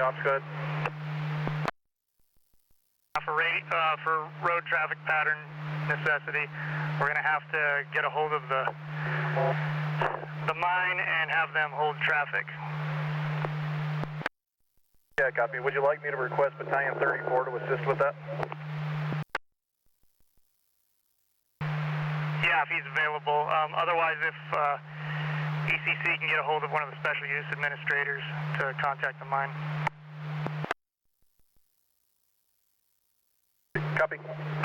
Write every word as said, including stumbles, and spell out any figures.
ops, go ahead. For, radi- uh, for road traffic pattern necessity, we're going to have to get a hold of the the mine and have them hold traffic. Yeah, copy. Would you like me to request Battalion thirty-four to assist with that? Yeah, if he's available. Um, otherwise, if uh, E C C can get a hold of one of the special use administrators to contact the mine. Copy.